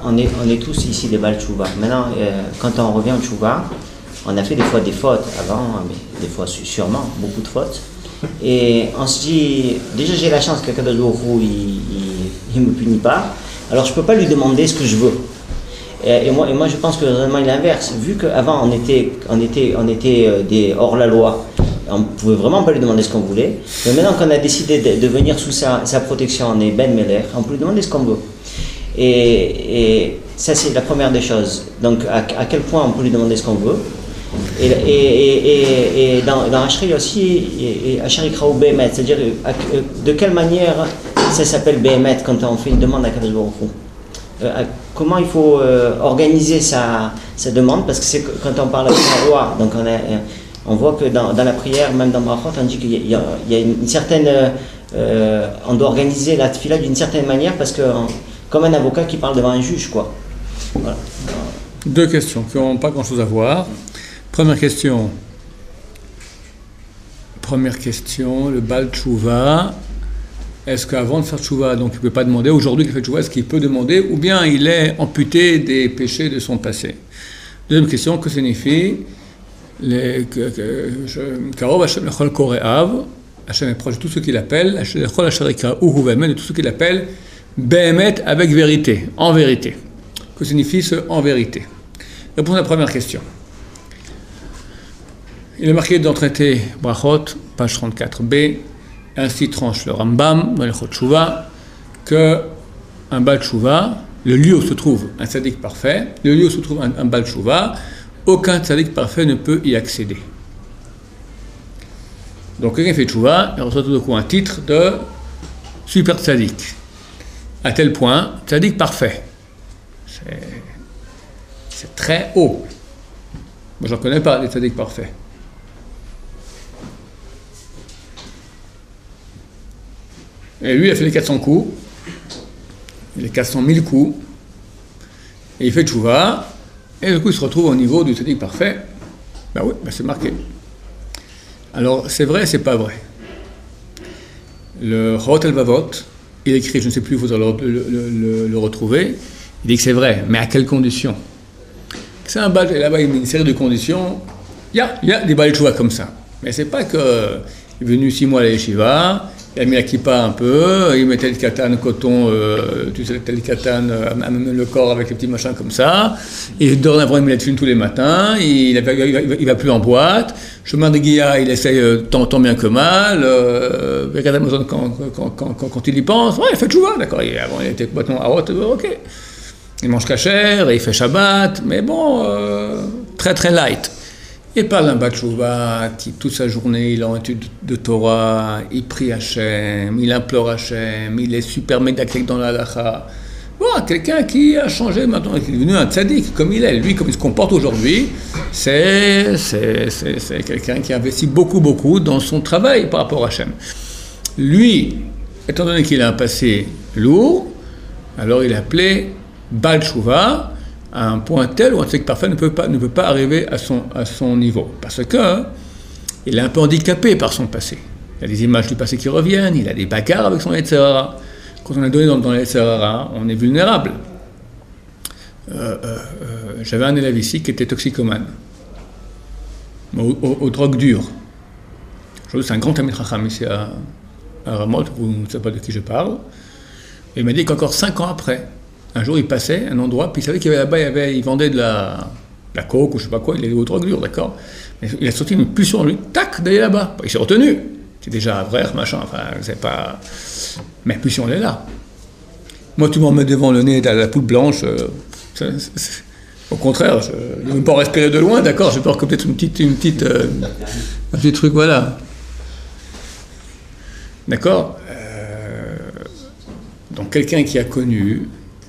on est tous ici des Baal Tshuva. Maintenant, quand on revient au Tshuva, on a fait des fois des fautes avant, mais des fois sûrement, beaucoup de fautes. Et on se dit, déjà j'ai la chance que Kadosh Baruch Hu, il me punit pas, alors je peux pas lui demander ce que je veux. Et moi je pense que vraiment il est l'inverse. Vu qu'avant on était des hors la loi, on pouvait vraiment pas lui demander ce qu'on voulait. Mais maintenant qu'on a décidé de venir sous sa protection, on est Ben Meler, on peut lui demander ce qu'on veut. Et ça c'est la première des choses. Donc à quel point on peut lui demander ce qu'on veut. Et dans Ashri aussi, Ashri Kraou Behemet, c'est-à-dire de quelle manière ça s'appelle Behemet quand on fait une demande à Kadosh Baruch Hu. Comment il faut organiser sa demande, parce que c'est quand on parle avec un roi, donc on voit que dans la prière, même dans Brachot, on dit qu'il y a une certaine, on doit organiser la tefila d'une certaine manière, parce que comme un avocat qui parle devant un juge, quoi. Voilà. Deux questions qui n'ont pas grand-chose à voir. Première question, le Baal Tshuva, est-ce qu'avant de faire Tshuva, donc il ne peut pas demander, aujourd'hui qu'il fait Tshuva, est-ce qu'il peut demander, ou bien il est amputé des péchés de son passé? Deuxième question, que signifie Karov Hashem lechol kore'av, Hashem est proche de tout ce qu'il appelle, lechol asher yikra'uhu ve'emet, de tout ce qu'il appelle Behemet, avec vérité, en vérité. Que signifie ce en vérité? Réponse à la première question. Il est marqué dans le traité Brachot, page 34b, ainsi tranche le Rambam, dans le Chot Tshuva, que un Baal Tshuva, le lieu où se trouve un tzaddik parfait, le lieu où se trouve un Baal Tshuva, aucun tzaddik parfait ne peut y accéder. Donc quelqu'un fait Tshuva, il reçoit tout d'un coup un titre de super tzaddik. À tel point, tzaddik parfait. C'est très haut. Moi, je n'en connais pas des tzaddiks parfaits. Et lui, il a fait les 400 coups, les 400 000 coups, et il fait Tshuva, et du coup, il se retrouve au niveau du tzaddik parfait. Ben oui, c'est marqué. Alors, c'est vrai, c'est pas vrai. Le Chorot Elvavot, il écrit, je ne sais plus, il faudra le retrouver, il dit que c'est vrai, mais à quelles conditions? C'est un Baal, et là-bas, il met une série de conditions. Il y a des Baal Tshuva comme ça. Mais c'est pas qu'il est venu 6 mois à la yeshiva, il a mis la kippa un peu, il mettait le katan, coton, tu sais, le katan, le corps avec les petits machins comme ça, et dorénavant il met la thune tous les matins, il va plus en boîte, chemin de Guilla, il essaye tant bien que mal, quand il y pense, ouais, il fait tchouva, d'accord, avant il était complètement à haute, ok, il mange kasher, il fait Shabbat, mais bon, très très light. Il parle d'un Baal Tshuva qui, toute sa journée, il est en étude de Torah, il prie Hachem, il implore Hachem, il est super médaclique dans la halakha. Bon, quelqu'un qui a changé maintenant, qui est devenu un tzaddik, comme il est. Lui, comme il se comporte aujourd'hui, c'est quelqu'un qui investit beaucoup dans son travail par rapport à Hachem. Lui, étant donné qu'il a un passé lourd, alors il est appelé Baal Tshuva, à un point tel où un tzaddik parfait ne peut pas arriver à son niveau. Parce que il est un peu handicapé par son passé. Il y a des images du passé qui reviennent, il a des bagarres avec son Yetzer Hara. Quand on est donné dans le Yetzer Hara, on est vulnérable. J'avais un élève ici qui était toxicomane, aux drogues dures. C'est un grand Talmid Chacham ici à Ramot, vous ne savez pas de qui je parle. Et il m'a dit qu'encore 5 ans après, un jour, il passait un endroit, puis il savait qu'il y avait là-bas, il vendait de la coke ou je sais pas quoi, il est aux drogues dures, d'accord. Mais il a sorti une pulsion en lui, tac, d'aller là-bas. Il s'est retenu. C'est déjà vrai, machin, enfin, c'est pas. Mais la pulsion, elle est là. Moi, tu m'en mets devant le nez, la poudre blanche, au contraire, je ne veux même pas en respirer de loin, d'accord, j'ai peur que peut-être un petit truc, voilà. D'accord. Donc, quelqu'un qui a connu.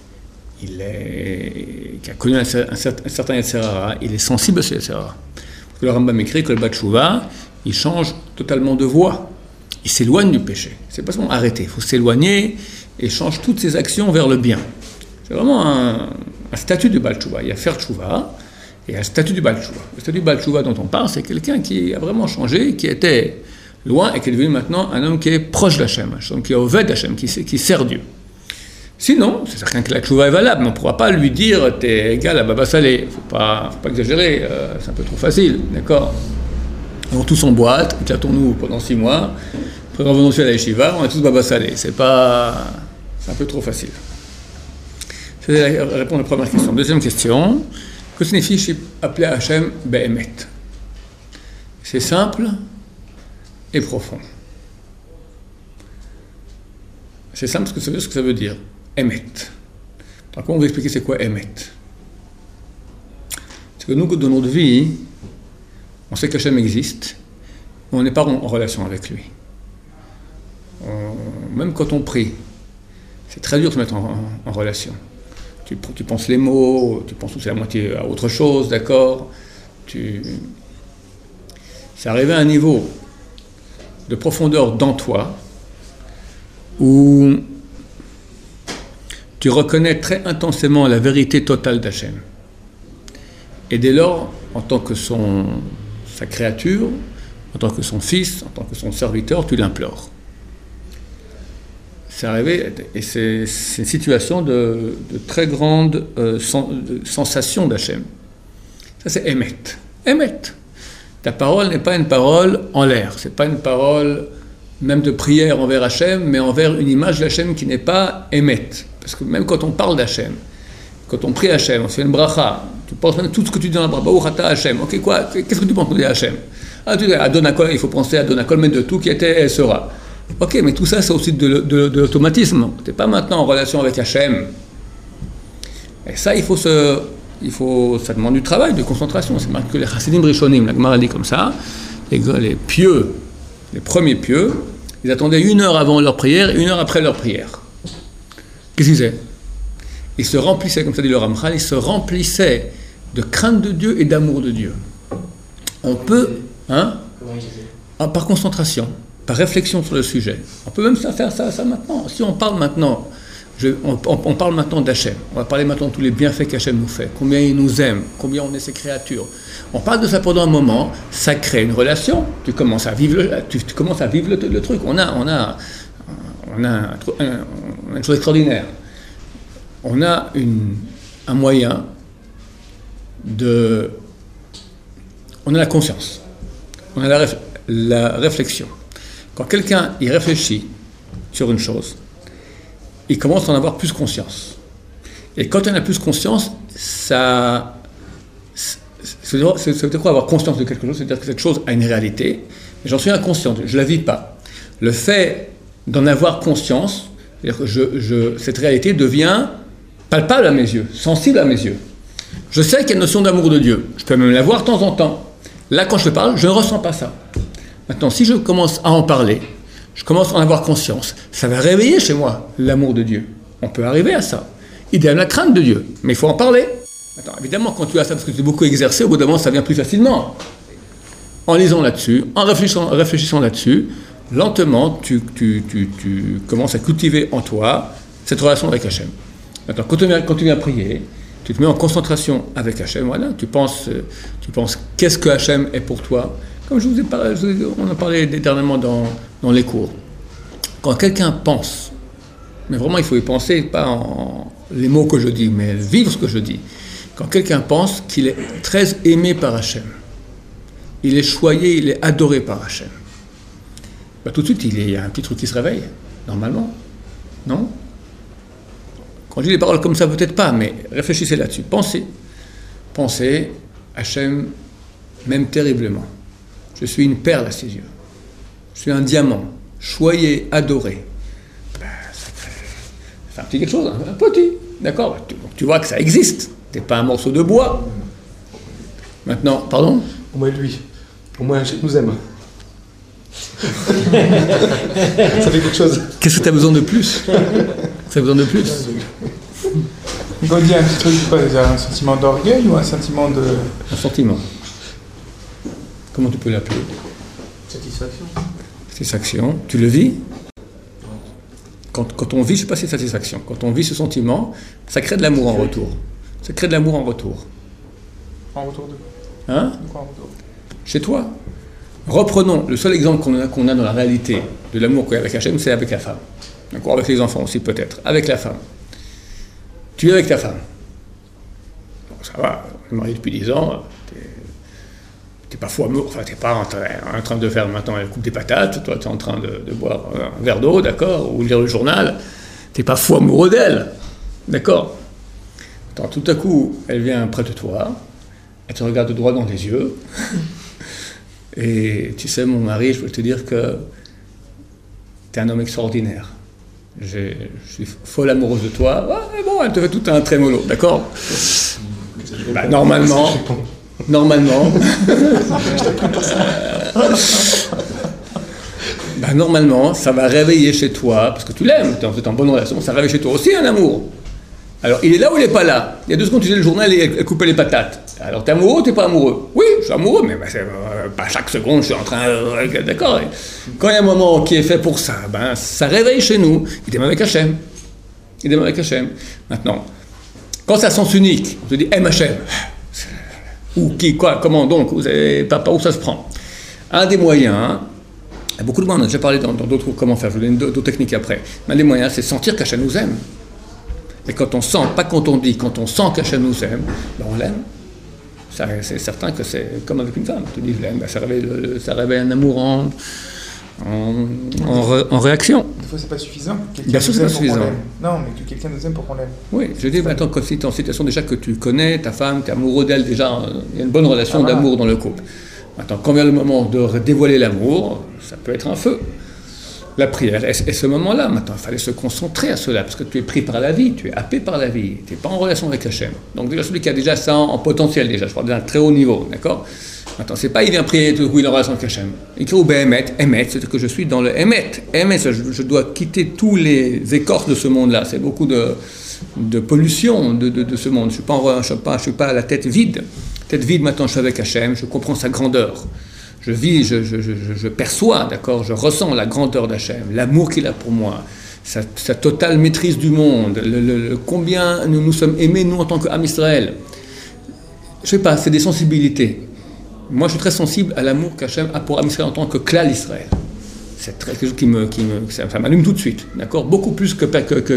Qui a connu un certain Yetzer Hara, il est sensible à ce Yetzer Hara. Parce que le Rambam écrit que le Baal Tshuva, il change totalement de voie. Il s'éloigne du péché. C'est pas seulement arrêter, il faut s'éloigner et change toutes ses actions vers le bien. C'est vraiment un statut du Baal Tshuva. Il y a faire Tshuva et un statut du Baal Tshuva. Le statut du Baal Tshuva dont on parle, c'est quelqu'un qui a vraiment changé, qui était loin et qui est devenu maintenant un homme qui est proche d'Hachem, un homme qui est au Ved d'Hachem, qui sert Dieu. Sinon, c'est certain que la tchouva est valable, mais on ne pourra pas lui dire t'es égal à Baba Salé. Il ne faut pas exagérer, c'est un peu trop facile, d'accord? On tous en boîte, éclatons-nous pendant 6 mois, après revenons sur la yeshiva, on est tous Baba Salé. C'est un peu trop facile. C'est la réponse à la première question. Deuxième question, que signifie appeler Hachem Be'emet? C'est simple et profond. C'est simple ce que ça veut dire. Emet. Alors, comment on va expliquer c'est quoi Emet? C'est que nous, dans notre vie, on sait qu'Hachem existe, mais on n'est pas en relation avec lui. Même quand on prie, c'est très dur de se mettre en relation. Tu penses les mots, tu penses aussi à moitié à autre chose, d'accord? C'est arrivé à un niveau de profondeur dans toi où tu reconnais très intensément la vérité totale d'Hachem. Et dès lors, en tant que sa créature, en tant que son fils, en tant que son serviteur, tu l'implores. C'est arrivé, et c'est une situation de très grande sensation d'Hachem. Ça, c'est Emet. Emet. Ta parole n'est pas une parole en l'air. C'est pas une parole même de prière envers Hachem, mais envers une image d'Hachem qui n'est pas Emet. Parce que même quand on parle d'Hachem, quand on prie Hachem, on fait une bracha, tu penses même tout ce que tu dis dans la bracha, Baruch atah Hachem, ok, quoi, qu'est-ce que tu penses de Hachem? Ah, tu dis, Adon Hakol, il faut penser à Adon Hakol, mais de tout qui était et sera. Ok, mais tout ça, c'est aussi de l'automatisme. Tu n'es pas maintenant en relation avec Hachem. Et ça, ça demande du travail, de concentration. C'est marqué que les Chassidim Rishonim, la Gemara dit comme ça, les pieux, les premiers pieux, ils attendaient 1 heure avant leur prière et 1 heure après leur prière. Qu'est-ce qu'ils faisaient? Ils se remplissaient, comme ça dit le Ramchal, ils se remplissaient de crainte de Dieu et d'amour de Dieu. On peut, par concentration, par réflexion sur le sujet. On peut même faire ça maintenant. Si on parle maintenant, on parle maintenant d'Hachem. On va parler maintenant de tous les bienfaits qu'Hachem nous fait, combien il nous aime, combien on est ses créatures. On parle de ça pendant un moment, ça crée une relation. Tu commences à vivre le truc. On a une chose extraordinaire. On a un moyen de... On a la conscience. On a la réflexion. Quand quelqu'un y réfléchit sur une chose, il commence à en avoir plus conscience. Et quand on a plus conscience, ça veut dire quoi avoir conscience de quelque chose? C'est-à-dire que cette chose a une réalité, mais j'en suis inconscient, je ne la vis pas. Le fait d'en avoir conscience, c'est-à-dire que cette réalité devient palpable à mes yeux, sensible à mes yeux. Je sais qu'il y a une notion d'amour de Dieu. Je peux même la voir de temps en temps. Là, quand je parle, je ne ressens pas ça. Maintenant, si je commence à en parler, je commence à en avoir conscience, ça va réveiller chez moi l'amour de Dieu. On peut arriver à ça. Idéalement, la crainte de Dieu. Mais il faut en parler. Attends, évidemment, quand tu as ça, parce que tu es beaucoup exercé, au bout d'un moment, ça vient plus facilement. En lisant là-dessus, en réfléchissant là-dessus, lentement, tu commences à cultiver en toi cette relation avec Hachem. Maintenant, quand tu viens prier, tu te mets en concentration avec Hachem, voilà, tu penses qu'est-ce que Hachem est pour toi. Comme je vous ai parlé, on en parlait dernièrement dans les cours. Quand quelqu'un pense, mais vraiment il faut y penser, pas en les mots que je dis, mais vivre ce que je dis. Quand quelqu'un pense qu'il est très aimé par Hachem, il est choyé, il est adoré par Hachem, tout de suite il y a un petit truc qui se réveille, normalement, non? Quand je dis les paroles comme ça, peut-être pas, mais réfléchissez là-dessus, pensez, Hachem m'aime terriblement. Je suis une perle à ses yeux. Je suis un diamant, choyé, adoré. Ça fait un petit quelque chose, un petit, d'accord? Tu vois que ça existe. T'es pas un morceau de bois. Maintenant, pardon? Au moins lui. Au moins Hachem nous aime. Ça fait quelque chose. Qu'est-ce que tu as besoin de plus? Ça a besoin de plus? Quand on dit un petit truc, un sentiment d'orgueil ou un sentiment de... Un sentiment. Comment tu peux l'appeler? Satisfaction. Satisfaction. Tu le vis? Quand on vit, je ne sais pas si c'est satisfaction. Quand on vit ce sentiment, ça crée de l'amour en retour. Ça crée de l'amour en retour. En retour de quoi? Hein? De quoi en retour? Chez toi. Reprenons le seul exemple qu'on a dans la réalité de l'amour qu'il y a avec Hachem, c'est avec la femme. D'accord? Avec les enfants aussi peut-être. Avec la femme. Tu es avec ta femme. Bon, ça va, on est marié depuis 10 ans, t'es pas fou amoureux, enfin, t'es pas en train de faire maintenant la coupe des patates, toi, t'es en train de boire un verre d'eau, d'accord, ou lire le journal, t'es pas fou amoureux d'elle, d'accord. Attends, tout à coup, elle vient près de toi, elle te regarde droit dans les yeux, et tu sais, mon mari, je peux te dire que t'es un homme extraordinaire. Je suis folle amoureuse de toi. Ouais, bon, elle te fait tout un trémolo, d'accord. Bah, normalement, normalement, ça va réveiller chez toi, parce que tu l'aimes, tu es en bonne relation, ça réveille chez toi aussi un amour. Alors, il est là ou il n'est pas là? Il y a 2 secondes, tu disais le journal et elle coupait les patates. Alors, t'es amoureux ou t'es pas amoureux? Oui, je suis amoureux, mais pas chaque seconde, je suis en train... d'accord. Quand il y a un moment qui est fait pour ça, ça réveille chez nous. Il est même avec Hachem. Maintenant, quand ça a sens unique, on te dit, aime Hachem. Ou qui, quoi, comment donc, vous savez pas où ça se prend. Un des moyens, il y a beaucoup de moyens, on a déjà parlé dans d'autres comment faire, je vous donne d'autres techniques après. Mais un des moyens, c'est sentir qu'Hachem nous aime. Et quand on sent, pas quand on dit, quand on sent qu'Hachem nous aime, on l'aime. C'est certain que c'est comme avec une femme. Tu dis, je l'aime, ça réveille un amour en réaction. Des fois, c'est pas suffisant. Bien sûr, c'est pas suffisant. Non, mais que quelqu'un nous aime pour qu'on l'aime. Oui, je dis maintenant, quand tu es en situation déjà que tu connais ta femme, tu es amoureux d'elle, déjà, il y a une bonne relation d'amour dans le couple. Maintenant, quand vient le moment de dévoiler l'amour, ça peut être un feu. La prière, et ce moment-là, maintenant, il fallait se concentrer à cela, parce que tu es pris par la vie, tu es happé par la vie, tu n'es pas en relation avec Hachem. Donc déjà, celui qui a déjà ça en potentiel, déjà, je parle d'un très haut niveau, d'accord? Maintenant, c'est pas il vient prier tout coup, il est en relation avec Hachem. Il crie au Béhémet, c'est que je suis dans le Hémet. Je dois quitter tous les écorces de ce monde-là, c'est beaucoup de pollution de ce monde. Je suis pas à la tête vide. Tête vide, maintenant, je suis avec Hachem, je comprends sa grandeur. Je vis, je perçois, d'accord, je ressens la grandeur d'Hachem, l'amour qu'il a pour moi, sa totale maîtrise du monde, combien nous sommes aimés, nous, en tant qu'âme Israël. Je sais pas, c'est des sensibilités. Moi, je suis très sensible à l'amour qu'Hachem a pour âme Israël en tant que klal Israël. C'est quelque chose ça m'allume tout de suite, d'accord, beaucoup plus que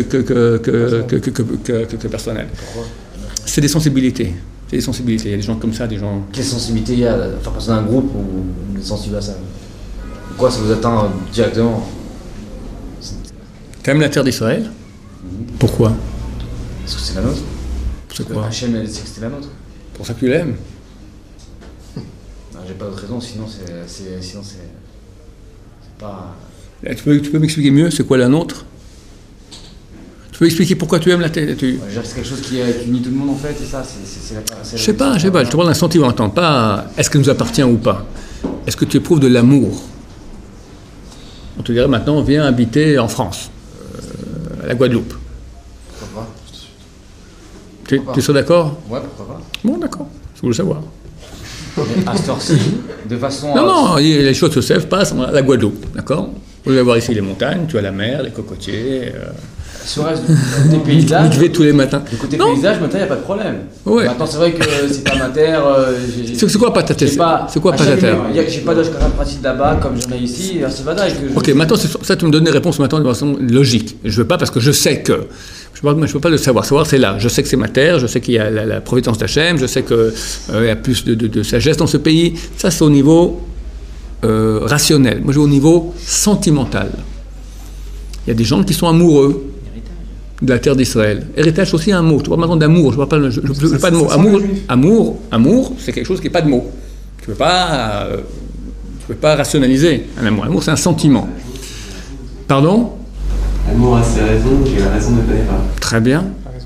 personnel. Pourquoi? C'est des sensibilités. Il y a des gens comme ça, des gens... Quelle sensibilité il y a à faire partie d'un groupe où on est sensible à ça? Pourquoi ça vous atteint directement? T'aimes la terre d'Israël? Pourquoi? Parce que c'est la nôtre. C'est quoi? Hachem a dit que c'était la nôtre. Pour ça que tu l'aimes? Non, j'ai pas d'autre raison, sinon c'est pas... Tu peux m'expliquer mieux, c'est quoi la nôtre? Tu peux expliquer pourquoi tu aimes la terre? C'est quelque chose qui unit tout le monde en fait, et ça, c'est la... Je sais pas, je te parle d'un sentiment, attends, pas est-ce qu'elle nous appartient ou pas. Est-ce que tu éprouves de l'amour? On te dirait maintenant, viens habiter en France, à la Guadeloupe. Pourquoi pas? Tu serais d'accord? Ouais, pourquoi pas. Bon, d'accord, je voulais savoir. Mais à cette heure-ci, de façon... Non, les choses se savent, passent à la Guadeloupe, d'accord? Vous allez voir ici les montagnes, tu as la mer, les cocotiers... Sur le reste des paysages, vous tous les matins. du côté paysage, maintenant, il n'y a pas de problème. Ouais. Maintenant, c'est vrai que c'est pas ma terre. C'est quoi pas ta terre? C'est quoi pas ta terre? J'ai pas d'âge pratique là-bas, comme j'en ai ici, c'est Vadaï. Ok, maintenant, ça, tu me donnes des réponses maintenant de façon logique. Je veux pas parce que je sais que. Je peux pas le savoir. Savoir, c'est là. Je sais que c'est ma terre, je sais qu'il y a la providence d'Hachem, je sais qu'il y a plus de sagesse dans ce pays. Ça, c'est au niveau rationnel. Moi, je vais au niveau sentimental. Il y a des gens qui sont amoureux de la terre d'Israël. Héritage, c'est aussi un mot. Tu vois, maintenant d'amour, je ne parle pas de mot. Amour, c'est quelque chose qui n'est pas de mot. Tu ne peux pas rationaliser un amour. L'amour, c'est un sentiment. Pardon? L'amour a ses raisons, j'ai la raison ne connaît pas. Très bien.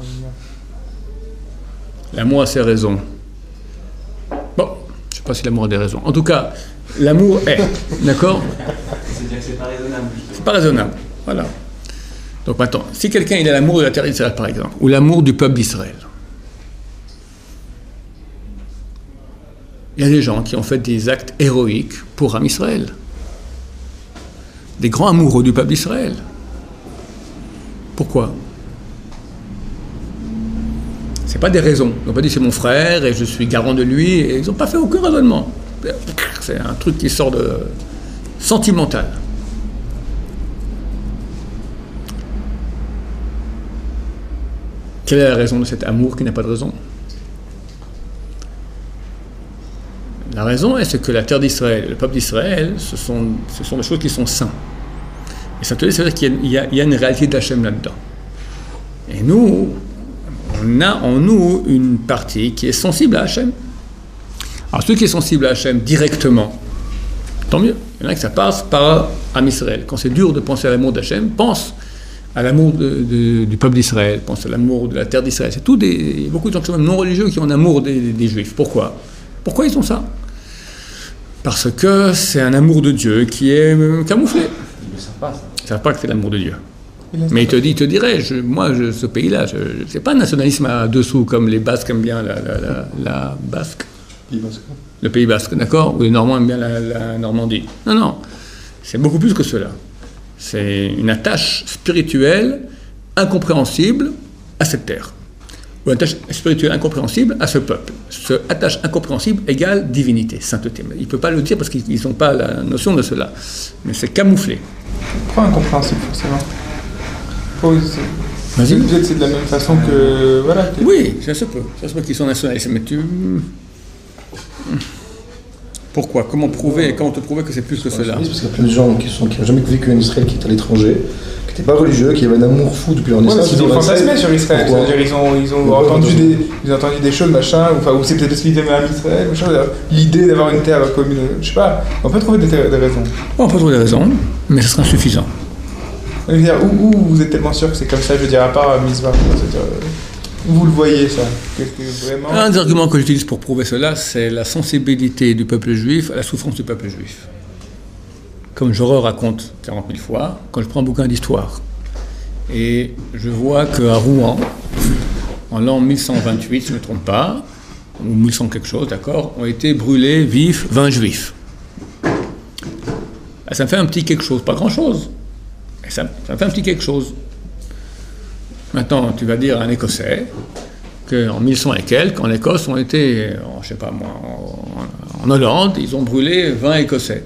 L'amour a ses raisons. Bon, je ne sais pas si l'amour a des raisons. En tout cas, l'amour est. D'accord? C'est-à-dire que c'est pas raisonnable. C'est pas raisonnable. Voilà. Donc maintenant, si quelqu'un il a l'amour de la terre d'Israël, par exemple, ou l'amour du peuple d'Israël, il y a des gens qui ont fait des actes héroïques pour Am Israël. Des grands amoureux du peuple d'Israël. Pourquoi? C'est pas des raisons. Ils n'ont pas dit c'est mon frère et je suis garant de lui, et ils n'ont pas fait aucun raisonnement. C'est un truc qui sort de sentimental. quelle est la raison de cet amour qui n'a pas de raison? La raison, c'est que la terre d'Israël, le peuple d'Israël, ce sont des choses qui sont saintes. Et ça veut dire qu'il y a une réalité d'Hachem là-dedans. Et nous, on a en nous une partie qui est sensible à Hachem. Alors, ceux qui sont sensibles à Hachem directement, tant mieux. Il y en a que ça passe par Am Israël. Quand c'est dur de penser à l'amour d'Hachem, pense à l'amour du peuple d'Israël, pense à l'amour de la terre d'Israël. C'est tout il y a beaucoup de gens qui sont même non religieux qui ont un amour des Juifs. Pourquoi ils ont ça? Parce que c'est un amour de Dieu qui est camouflé. Ils ne le savent pas, ça. Ils ne savent pas que c'est l'amour de Dieu. Mais il te dirait, ce pays-là, c'est pas un nationalisme à dessous comme les Basques aiment bien la Basque. Le Pays Basque, d'accord? Ou les Normands aiment bien la Normandie. Non, c'est beaucoup plus que cela. C'est une attache spirituelle incompréhensible à cette terre. Ou une attache spirituelle incompréhensible à ce peuple. Cette attache incompréhensible égale divinité, sainteté. Il ne peut pas le dire parce qu'ils n'ont pas la notion de cela. Mais c'est camouflé. Pourquoi incompréhensible, forcément? Vas-y. Peut-être c'est de la même façon que... Voilà. Oui, ça se peut. Ça se peut qu'ils sont nationalistes. Mais pourquoi? Comment te prouver que c'est plus que cela? Parce qu'il y a plein de gens qui n'ont jamais vécu en Israël, qui est à l'étranger, qui n'étaient pas religieux, qui avaient un amour fou depuis leur naissance. Ils ont fantasmé sur Israël. C'est-à-dire, ils ont entendu des choses, machin, ou c'est peut-être parce qu'ils aimaient Israël, machin, l'idée d'avoir une terre commune, je sais pas. On peut trouver des raisons. On peut trouver des raisons, mais ce sera insuffisant. Je veux dire, où vous êtes tellement sûr que c'est comme ça, je veux dire, à part Mitzvah, c'est-à-dire, où vous le voyez, ça? Vraiment... Un des arguments que j'utilise pour prouver cela, c'est la sensibilité du peuple juif à la souffrance du peuple juif. Comme je raconte 40 000 fois, quand je prends un bouquin d'histoire, et je vois qu'à Rouen, en l'an 1128, si je ne me trompe pas, ou 1100 quelque chose, d'accord, ont été brûlés vifs 20 juifs. Ça me fait un petit quelque chose, pas grand-chose. Ça me fait un petit quelque chose. Maintenant, tu vas dire à un Écossais qu'en 1100 et quelques, en Écosse, ont été, je sais pas moi, en Hollande, ils ont brûlé 20 Écossais.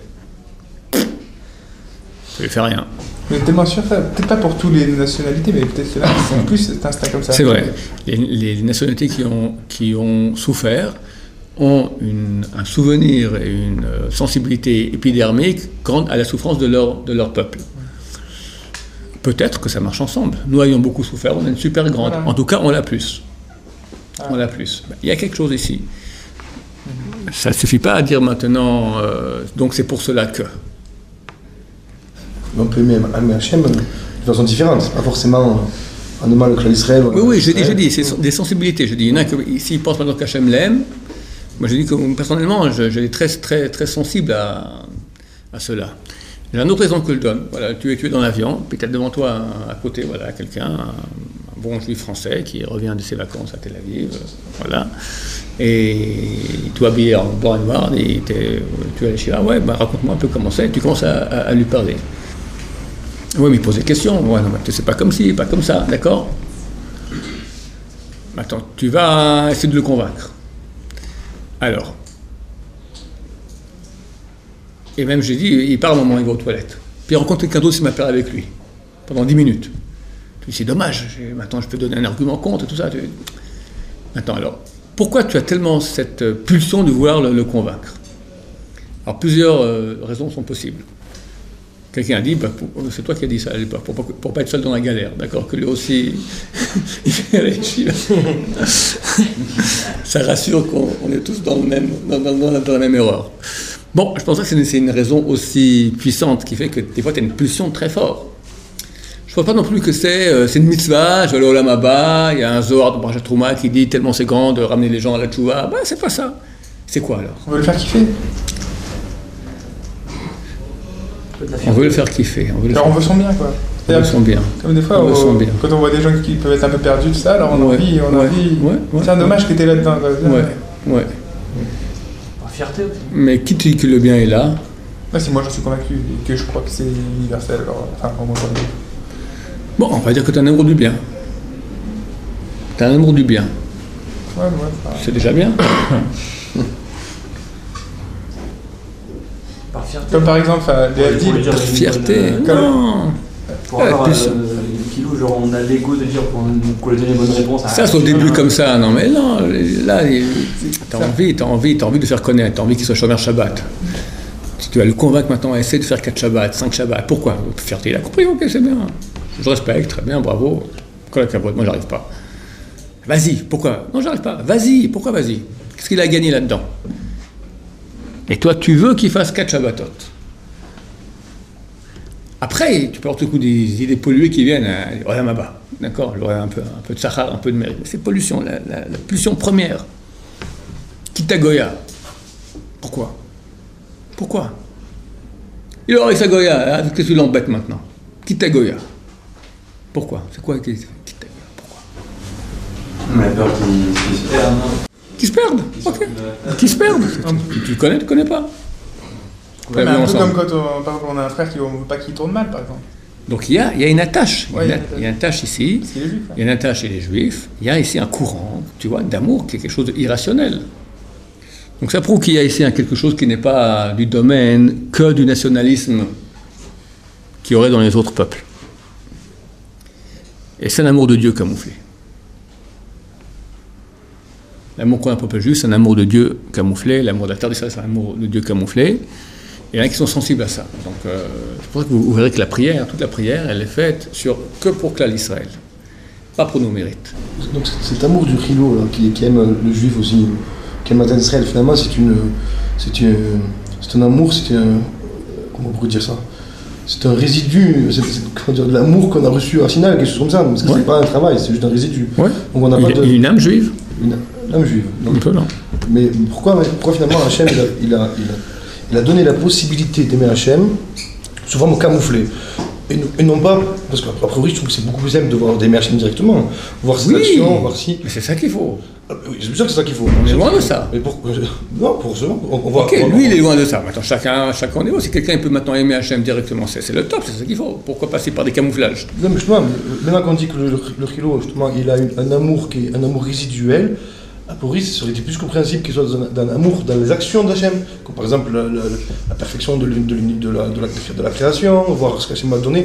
Ça lui fait rien. Mais tellement sûr, peut-être pas pour toutes les nationalités, mais peut-être que là, en plus, c'est un instinct comme ça. C'est vrai. Les nationalités qui ont souffert ont un souvenir et une sensibilité épidermique grande à la souffrance de leur peuple. Peut-être que ça marche ensemble. Nous ayons beaucoup souffert, on a une super grande. Voilà. En tout cas, on l'a plus. On l'a plus. Il y a quelque chose ici. Ça ne suffit pas à dire maintenant, donc c'est pour cela que. On peut aimer Hachem de façon différente. C'est pas forcément un mal que l'Israël. Oui, je dis, c'est des sensibilités. Je dis, il y en a qui, s'ils pensent maintenant qu'Hachem l'aime, moi je dis que personnellement, je suis très, très, très sensible à cela. J'ai un autre exemple que je donne. Voilà, tu es dans l'avion, puis tu as devant toi, à côté, voilà, quelqu'un, un bon juif français qui revient de ses vacances à Tel Aviv, voilà, et tout habillé en blanc et noir, et tu vas aller chez ouais, raconte-moi un peu comment c'est, tu commences à lui parler. Oui, mais il pose des questions. Ouais, non, c'est pas comme ci, pas comme ça, d'accord? Attends, tu vas essayer de le convaincre. Alors, et même j'ai dit, il part au moment où il va aux toilettes. Puis il rencontre quelqu'un d'autre qui m'appelle avec lui, pendant 10 minutes. Tu dis, c'est dommage, maintenant je peux donner un argument contre, tout ça. Attends, alors, pourquoi tu as tellement cette pulsion de vouloir le convaincre? Alors, plusieurs raisons sont possibles. Quelqu'un a dit, c'est toi qui as dit ça à l'époque, pour pas être seul dans la galère, d'accord? Que lui aussi, il fait réfléchir. Ça rassure qu'on est tous dans la même erreur. Bon, je pense que c'est une raison aussi puissante qui fait que des fois tu as une pulsion très forte. Je ne pense pas non plus que c'est une mitzvah, je vais aller au Olam Haba, il y a un Zohar de Parashat Trouma qui dit tellement c'est grand de ramener les gens à la tchouva. Ben, c'est pas ça. C'est quoi alors? On veut le faire kiffer. On veut le faire kiffer. On veut son bien, quoi. On veut son bien. Comme des fois, quand on voit des gens qui peuvent être un peu perdus de ça, alors on a envie. C'est un dommage que tu es là-dedans. Ouais. Fierté aussi. Mais qui dit que le bien est là? Si moi j'en suis convaincu et que je crois que c'est universel, alors, enfin, pour moi, bon, on va dire que tu as un amour du bien. Tu as un amour du bien. Ouais, c'est déjà bien. Par fierté. Comme par exemple, Léa dit. Par fierté. Pour avoir kilo, genre on a l'ego de dire pour donner les bonnes réponses. Ça, c'est au début comme ça. Non, mais non, là, t'as envie de faire connaître, t'as envie qu'il soit chômeur Shabbat. Si tu vas le convaincre maintenant à essayer de faire 4 Shabbats, 5 Shabbats, pourquoi? Fierté, il a compris, ok, c'est bien. Je respecte, très bien, bravo. Moi, j'arrive pas. Vas-y, pourquoi? Non, j'arrive pas. Vas-y, pourquoi vas-y? Qu'est-ce qu'il a gagné là-dedans? Et toi, tu veux qu'il fasse 4 Shabbatot. Après, tu peux avoir tout coup des idées polluées qui viennent à Olam Haba. D'accord? J'aurais un peu de Sahar, un peu de mérite. C'est pollution, la pulsion première. Kita Goya. Pourquoi? Il aurait sa Goya, qu'est-ce que tu l'embêtes maintenant? Kita Goya. Pourquoi? C'est quoi Kita Goya? Pourquoi? On a peur qu'ils se perdent, non? Qui se perdent? Ok. Qui se perdent? Tu connais pas? Ouais, mais un peu comme quand par exemple, on a un frère qui ne veut pas qu'il tourne mal, par exemple. Donc il y a une attache. Ouais, il y a une attache ici. Parce qu'il est juif. Il y a une attache chez les juifs. Il y a ici un courant, tu vois, d'amour qui est quelque chose d'irrationnel. Donc ça prouve qu'il y a ici quelque chose qui n'est pas du domaine que du nationalisme qu'il y aurait dans les autres peuples. Et c'est l'amour de Dieu camouflé. L'amour qu'on a pour le peuple juif, c'est un amour de Dieu camouflé. L'amour de la terre d'Israël, c'est un amour de Dieu camouflé. Et il y en a qui sont sensibles à ça. Donc c'est pour ça que vous verrez que la prière, toute la prière, elle est faite que pour Klal Israël, pas pour nos mérites. Donc cet amour du Chilo là, qui aime le juif aussi, qui aime la terre d'Israël, finalement c'est un amour, comment on pourrait dire ça? C'est un résidu, de l'amour qu'on a reçu à Sinaï, quelque chose comme ça, parce que c'est pas un travail, c'est juste un résidu. Ouais. Donc on n'a pas une âme juive. Une âme juive. Donc, un peu, non. Mais pourquoi finalement Hachem il a donné la possibilité d'aimer Hachem sous forme camouflée et non pas, parce qu'à priori je trouve que c'est beaucoup plus simple d'aimer Hachem directement, voir ses actions, voir si... Mais c'est ça qu'il faut. Oui, c'est sûr que c'est ça qu'il faut. On est loin de ça. Mais non, pour ça, on voit... Ok, lui il est loin de ça. Maintenant, chacun au niveau. Si quelqu'un peut maintenant aimer Hachem directement, c'est le top, c'est ça qu'il faut. Pourquoi passer par des camouflages? Non, mais justement, maintenant qu'on dit que le Chilo, justement, il a un amour qui est un amour résiduel, a priori, ça aurait été plus compréhensible qu'il soit d'un amour dans les actions d'Hachem, comme par exemple la perfection de la création, voir ce qu'Hachem m'a donné,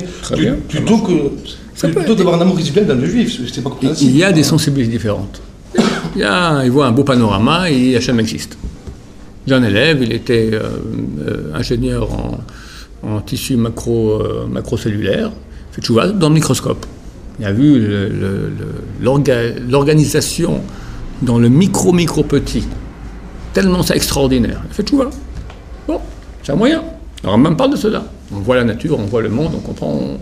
plutôt d'avoir un amour résiduel dans le juif, c'est pas compréhensible. Il y a des sensibilités différentes. Il voit un beau panorama et Hachem existe. J'ai un élève, il était ingénieur en tissu macrocellulaire, fait tchouva dans le microscope. Il a vu l'organisation dans le micro-petit. Tellement c'est extraordinaire. Il fait tchouva. Bon, c'est un moyen. Alors, on même parle de cela. On voit la nature, on voit le monde, on comprend...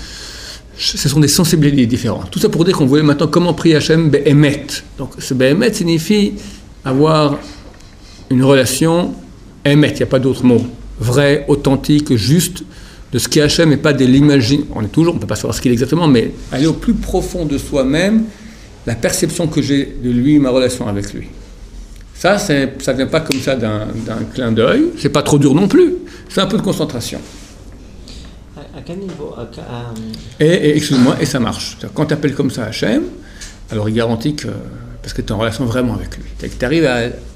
Ce sont des sensibilités différentes. Tout ça pour dire qu'on voulait maintenant comment prier Hachem be'emet. Donc ce be'emet signifie avoir une relation emet, il n'y a pas d'autre mot. Vrai, authentique, juste, de ce qu'est Hachem et pas de l'imaginer. On ne peut pas savoir ce qu'il est exactement, mais aller au plus profond de soi-même, la perception que j'ai de lui, ma relation avec lui. Ça ne vient pas comme ça d'un clin d'œil, c'est pas trop dur non plus, c'est un peu de concentration. À quel niveau excuse-moi, et ça marche. Quand tu appelles comme ça Hachem, alors il garantit que, parce que tu es en relation vraiment avec lui, tu arrives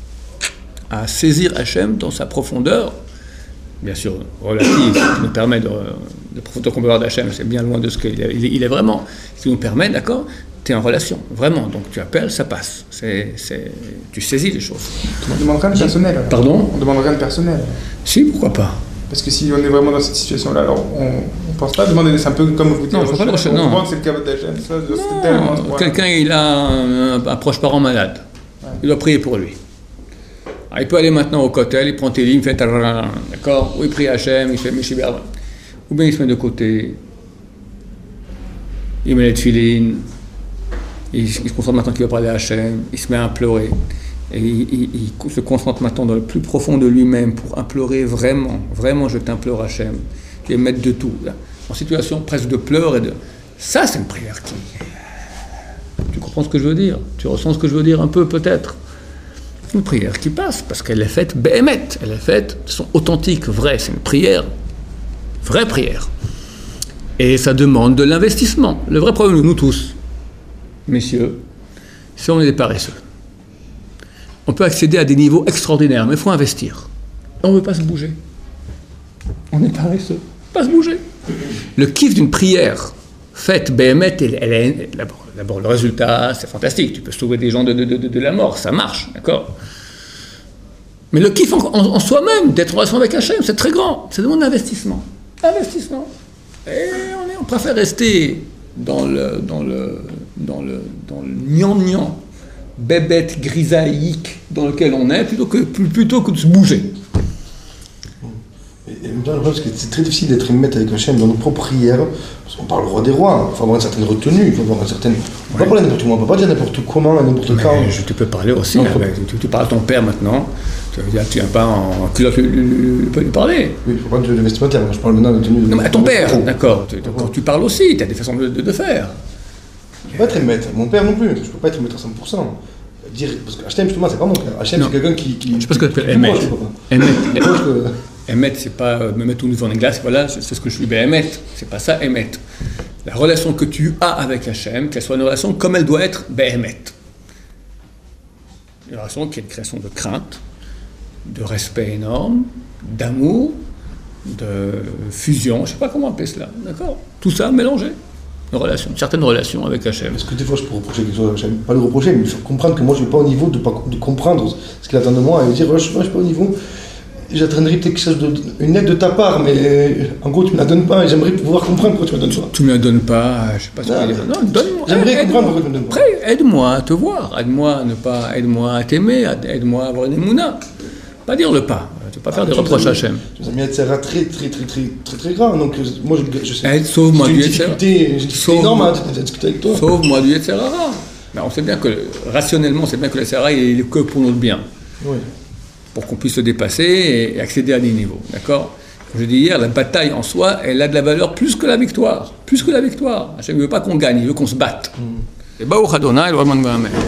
à saisir Hachem dans sa profondeur, bien sûr relative, qui nous permet de profondeur qu'on peut avoir d'Hachem, c'est bien loin de ce qu'il est vraiment, ce qui nous permet, d'accord, tu es en relation, vraiment, donc tu appelles, ça passe, tu saisis les choses. On ne demande rien de personnel. Alors. Pardon? On ne demande rien de personnel. Si, pourquoi pas? Parce que si on est vraiment dans cette situation-là, alors on ne pense pas demander, c'est un peu comme vous dites, on comprend que c'est le cabot d'Hachem, ça, c'est tellement... Quelqu'un, il a un proche parent malade, il doit prier pour lui. Alors, il peut aller maintenant au kotel, il prend tes lignes, il fait d'accord, ou il prie Hachem, il fait Meshiber, ou bien il se met de côté, il met les tefilines, il se concentre maintenant qu'il va parler à Hachem, il se met à pleurer. Et il se concentre maintenant dans le plus profond de lui-même pour implorer vraiment, vraiment je t'implore Hachem, tu es maître de tout. Là. En situation presque de pleurs et de... Ça c'est une prière qui... Tu comprends ce que je veux dire? Tu ressens ce que je veux dire un peu peut-être? Une prière qui passe parce qu'elle est faite béhémet, elle est faite de son authentique, vrai, c'est une prière, vraie prière. Et ça demande de l'investissement. Le vrai problème de nous tous, messieurs, c'est qu'on est des paresseux. On peut accéder à des niveaux extraordinaires, mais il faut investir. On ne veut pas se bouger. On est paresseux. Pas se bouger. Le kiff d'une prière faite, Béhémet, d'abord, le résultat, c'est fantastique. Tu peux sauver des gens de la mort, ça marche, d'accord? Mais le kiff en soi-même, d'être en relation avec Hachem, c'est très grand. Ça demande un investissement. Investissement. Et on préfère rester dans le gnang-gnang, bébête grisaïque dans lequel on est, plutôt que de se bouger. Et même temps, je pense que c'est très difficile d'être émette avec Hachem dans nos propres prières, parce qu'on parle le roi des rois, il faut avoir une certaine retenue, il faut avoir une certaine... On ne peut pas parler n'importe comment, on ne peut pas dire n'importe comment, à n'importe quand. Tu peux parler aussi, tu parles à ton père maintenant, tu viens pas en culotte lui parler. Oui, il ne faut pas de vestimentaire, je parle maintenant de tenue de... Non, mais à ton père, d'accord, quand tu parles aussi, tu as des façons de faire. Je ne peux pas être émette, mon père non plus, je ne peux pas être émette à 100%. Parce que Hachem, justement, c'est pas mon père. Hachem, c'est quelqu'un qui... Je sais pas ce que tu appelles émette. Émet, c'est pas me mettre tout devant une glace, voilà, c'est ce que je suis, Béhémet, c'est pas ça, Émet. La relation que tu as avec Hachem, qu'elle soit une relation comme elle doit être, Béhémet. Une relation qui est une création de crainte, de respect énorme, d'amour, de fusion, je sais pas comment appeler cela, d'accord? Tout ça mélangé. Une certaine relation avec Hachem. Est-ce que des fois je peux reprocher quelque chose à Hachem? Pas le reprocher, mais il faut comprendre que moi je ne suis pas au niveau de comprendre ce qu'il attend de moi et dire je ne suis pas au niveau. J'attendrai peut-être quelque chose une aide de ta part, mais en gros tu me la donnes pas et j'aimerais pouvoir comprendre pourquoi tu me la donnes pas. Tu me la donnes pas, je sais pas ce qu'il dit. Non, donne-moi. J'aimerais comprendre pourquoi tu me la donnes pas. Après, aide-moi à te voir, aide-moi à t'aimer, aide-moi à avoir une émouna. Pas dire le pas. Tu ne peux pas faire des reproches à Hachem. Tu nous as mis à Tzera très grave, donc moi je sais. Sauve-moi du Yetzera. C'est énorme à discuter avec toi. Sauve-moi du Yetzera. Mais on sait bien que, rationnellement, on sait bien que le Yetzera il est que pour notre bien. Oui. Pour qu'on puisse se dépasser et accéder à des niveaux. D'accord? Comme je dis hier, la bataille en soi, elle a de la valeur plus que la victoire. Plus que la victoire. Hachem ne veut pas qu'on gagne, il veut qu'on se batte. Et Baruch Adonai, le Amen.